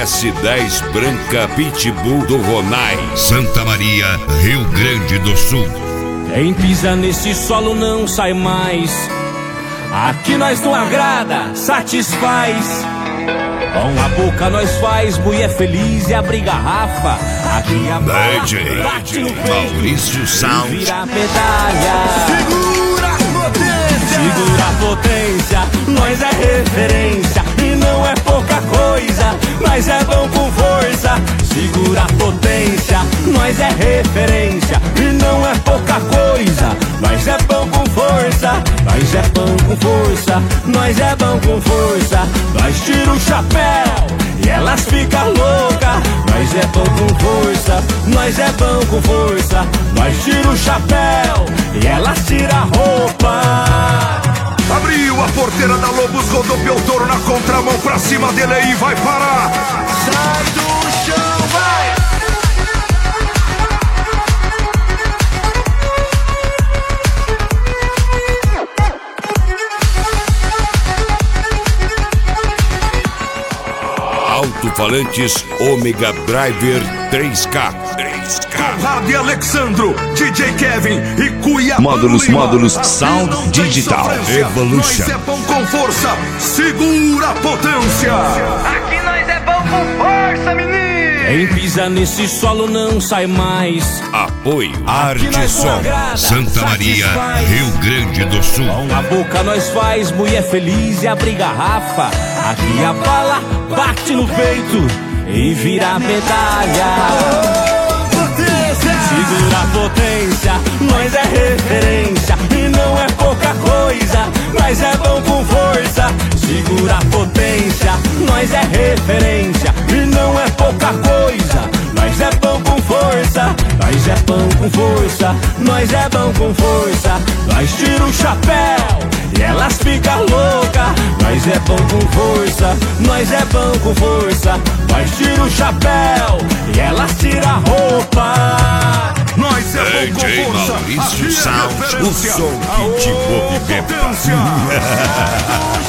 S10 branca Pitbull do Ronai, Santa Maria, Rio Grande do Sul. Quem pisa nesse solo não sai mais. Aqui nós não agrada, satisfaz. Com a boca nós faz mulher feliz e abre garrafa. Aqui a bala bate no peito, Maurício Sound. vira a medalha. Segura a potência. Segura a potência, nós é referência. E não é pouca coisa, nós é bom com força. Segura a potência, nós é referência. E não é pouca coisa, nós é bom com força. Nós é bom com força, nós é bom com força. Nós tira o chapéu e elas ficam loucas. Nós é bom com força, nós é bom com força. Nós tira o chapéu e elas tira a roupa. Abriu a porteira da Lobos, rodopiou o touro na contramão, pra cima dele aí vai parar. Sai do chão, vai! Alto-falantes Ômega Driver 3K. Conrado e Alexandro, DJ Kevin e Cuiabá. Módulos Sound Digital Evolution. Nós é bom com força, segura a potência. Aqui nós é bom com força, menino. Quem pisa nesse solo não sai mais. Apoio Aqui nós não Arteson, agrada, Santa Maria, satisfaz. Rio Grande do Sul. Com a boca nós faz mulher feliz e abre garrafa. Aqui a bala bate no peito e vira a medalha. Segura a potência, nós é referência. E não é pouca coisa, nós é bom com força. Segura a potência, nós é referência. E não é pouca coisa, nós é bom com força. Nós é bom com força, nós é bom com força. Nós tira o chapéu e elas ficam loucas. Nós é bom com força, nós é bom com força. Nós tira o chapéu e elas tira a roupa. Nós é bom com DJ força, Maurício aqui é Sound, referência. o som que te Aô, movimenta. potência.